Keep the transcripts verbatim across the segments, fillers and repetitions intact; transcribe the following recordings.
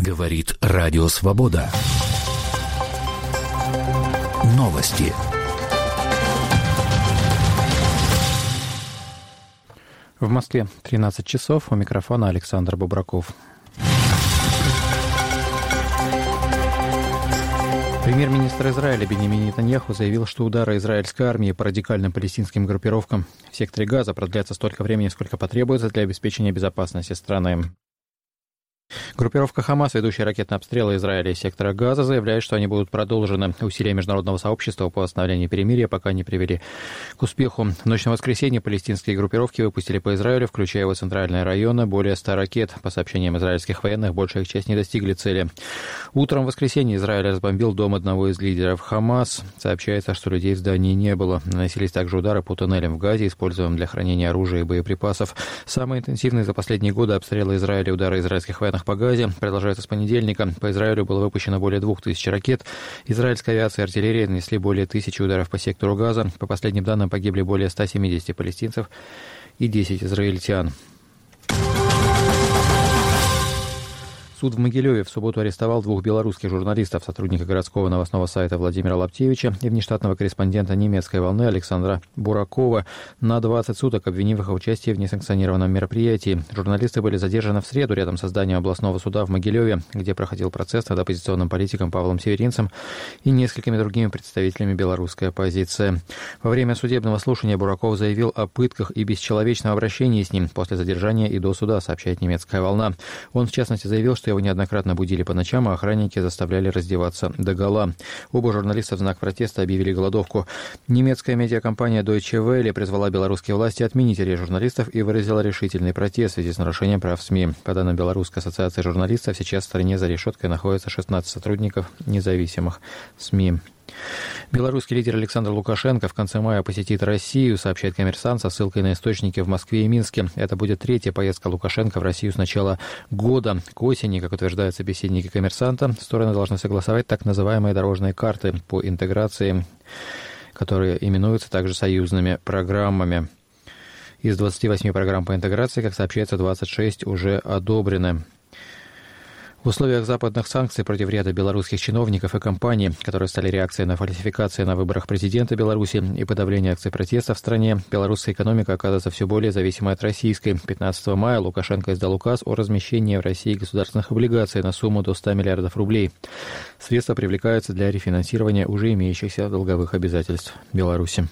Говорит Радио Свобода. Новости. В Москве тринадцать часов. У микрофона Александр Бубраков. Премьер-министр Израиля Биньямин Нетаньяху заявил, что удары израильской армии по радикальным палестинским группировкам в секторе Газа продлятся столько времени, сколько потребуется для обеспечения безопасности страны. Группировка «Хамас», ведущая ракетные обстрелы Израиля из сектора Газа, заявляет, что они будут продолжены. Усилия международного сообщества по восстановлению перемирия пока не привели к успеху. В ночь на воскресенье палестинские группировки выпустили по Израилю, включая его центральные районы, более ста ракет. По сообщениям израильских военных, большая их часть не достигли цели. Утром в воскресенье Израиль разбомбил дом одного из лидеров «Хамас». Сообщается, что людей в здании не было. Наносились также удары по туннелям в Газе, используемым для хранения оружия и боеприпасов. Самые интенсивные за последние годы обстрелы Израиля и удары израильских военных по Газе продолжаются с понедельника. По Израилю было выпущено более двух тысяч ракет. Израильская авиация и артиллерия нанесли более тысячи ударов по сектору Газа. По последним данным, погибли более ста семидесяти палестинцев и десять израильтян. Суд в Могилеве в субботу арестовал двух белорусских журналистов, сотрудника городского новостного сайта Владимира Лаптевича и внештатного корреспондента немецкой волны Александра Буракова на двадцать суток, обвинив их в участии в несанкционированном мероприятии. Журналисты были задержаны в среду рядом со зданием областного суда в Могилеве, где проходил процесс над оппозиционным политиком Павлом Северинцем и несколькими другими представителями белорусской оппозиции. Во время судебного слушания Бураков заявил о пытках и бесчеловечном обращении с ним после задержания и до суда, сообщает немецкая волна. Он, в частности, заявил, что его неоднократно будили по ночам, а охранники заставляли раздеваться догола. Оба журналиста в знак протеста объявили голодовку. Немецкая медиакомпания Deutsche Welle призвала белорусские власти отменить арест журналистов и выразила решительный протест в связи с нарушением прав СМИ. По данным Белорусской ассоциации журналистов, сейчас в стране за решеткой находится шестнадцать сотрудников независимых СМИ. Белорусский лидер Александр Лукашенко в конце мая посетит Россию, сообщает «Коммерсант» со ссылкой на источники в Москве и Минске. Это будет третья поездка Лукашенко в Россию с начала года. К осени, как утверждают собеседники «Коммерсанта», стороны должны согласовать так называемые дорожные карты по интеграции, которые именуются также союзными программами. Из двадцати восьми программ по интеграции, как сообщается, двадцать шесть уже одобрены. В условиях западных санкций против ряда белорусских чиновников и компаний, которые стали реакцией на фальсификации на выборах президента Беларуси и подавление акций протеста в стране, белорусская экономика оказывается все более зависимой от российской. пятнадцатого мая Лукашенко издал указ о размещении в России государственных облигаций на сумму до ста миллиардов рублей. Средства привлекаются для рефинансирования уже имеющихся долговых обязательств Беларуси.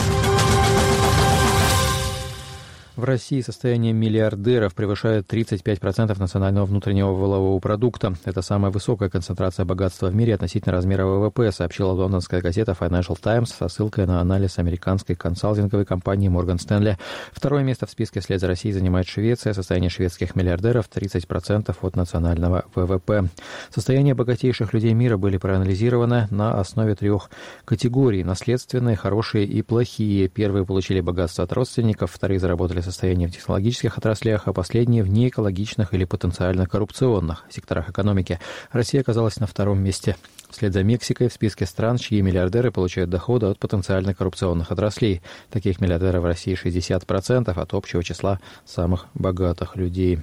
В России состояние миллиардеров превышает тридцать пять процентов национального внутреннего валового продукта. Это самая высокая концентрация богатства в мире относительно размера ВВП, сообщила лондонская газета Financial Times со ссылкой на анализ американской консалтинговой компании Morgan Stanley. Второе место в списке вслед за Россией занимает Швеция. Состояние шведских миллиардеров тридцать процентов от национального ВВП. Состояния богатейших людей мира были проанализированы на основе трех категорий: наследственные, хорошие и плохие. Первые получили богатство от родственников, вторые заработали состояние в технологических отраслях, а последние в неэкологичных или потенциально коррупционных секторах экономики. Россия оказалась на втором месте. Вслед за Мексикой в списке стран, чьи миллиардеры получают доходы от потенциально коррупционных отраслей. Таких миллиардеров в России шестьдесят процентов от общего числа самых богатых людей.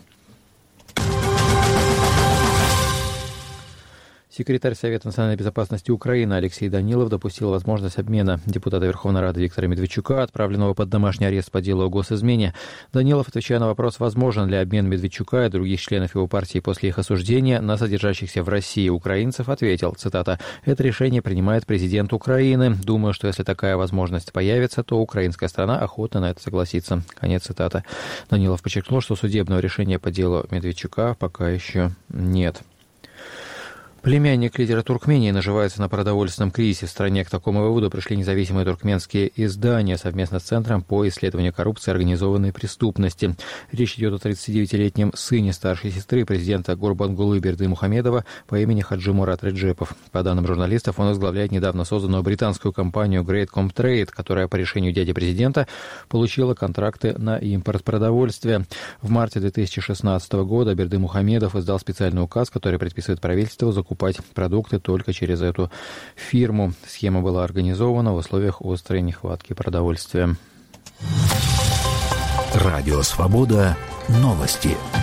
Секретарь Совета национальной безопасности Украины Алексей Данилов допустил возможность обмена депутата Верховной Рады Виктора Медведчука, отправленного под домашний арест по делу о госизмене. Данилов, отвечая на вопрос, возможен ли обмен Медведчука и других членов его партии после их осуждения на содержащихся в России украинцев, ответил, цитата, «Это решение принимает президент Украины. Думаю, что если такая возможность появится, то украинская сторона охотно на это согласится». Конец цитаты. Данилов подчеркнул, что судебного решения по делу Медведчука пока еще нет. Племянник лидера Туркмении наживается на продовольственном кризисе. В стране к такому выводу пришли независимые туркменские издания совместно с Центром по исследованию коррупции и организованной преступности. Речь идет о тридцатидевятилетнем сыне старшей сестры президента Гурбангулы Бердымухамедова по имени Хаджи Мурат Реджепов. По данным журналистов, он возглавляет недавно созданную британскую компанию Great Comtrade, которая по решению дяди президента получила контракты на импорт продовольствия. В марте две тысячи шестнадцатого года Бердымухамедов издал специальный указ, который предписывает правительству закупать покупать продукты только через эту фирму. Схема была организована в условиях острой нехватки продовольствия. Радио «Свобода». Новости.